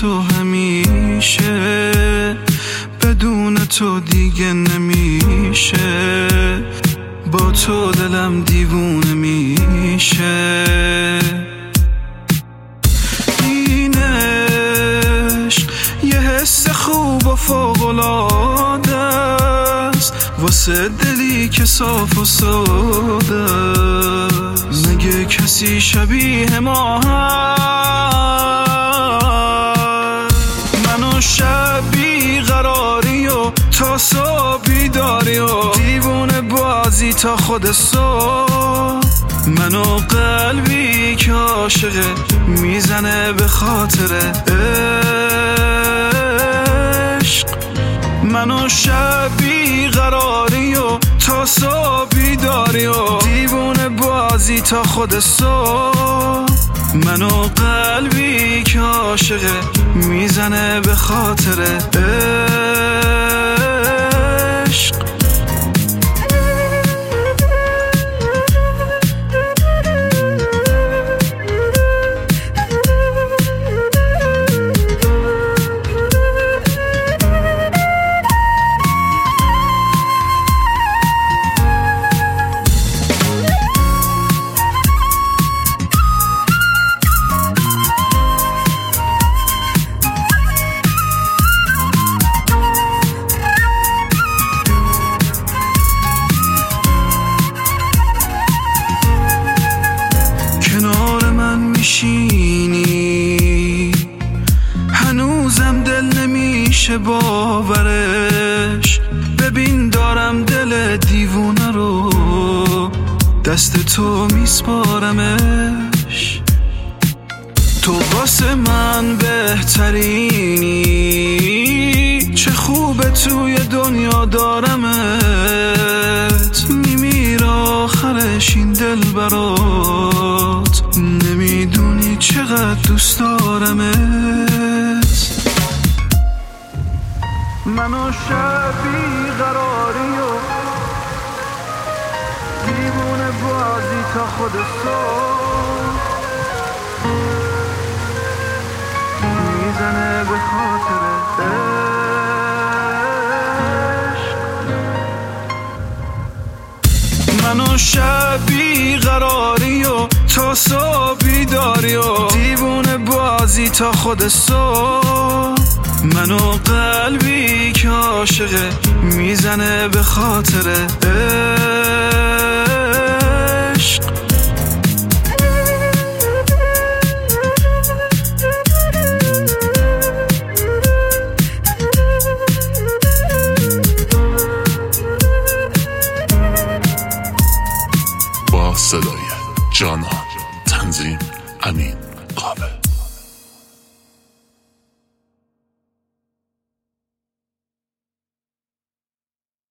تو همیشه، بدون تو دیگه نمیشه، با تو دلم دیوونه میشه. این عشق یه حس خوب و فوق‌العاده است واسه دلی که صاف و ساده است. مگه کسی شبیه ما هست؟ منو شب بیقراری و تا صبح بیداری و دیوونه بازی تا خود صبح. منو قلبی که عاشقه میزنه به خاطر عشق. منو شب بیقراری و تا صبح بیداری و دیوونه بازی تا خود صبح. منو قلبی که عاشقه میزنه به خاطر عشق. میشینی هنوزم دل نمیشه باورش. ببین دارم دل دیوونه رو دست تو میسپارمش. تو واسه من بهترینی، چه خوبه توی دنیا دارمت. میمیر آخرش این دل برات، نمیدونی چقدر دوست دارمت. منو شب بیقراری و دیوونه بازی تا خود صبح میزنه به خاطر عشق. منو شب بیقراری و تا صبح بیداری و دیوونه بازی تا خود صبح. منو قلبی که عاشقه میزنه به خاطر عشق. با صدای جانا، تنظیم امین قابل.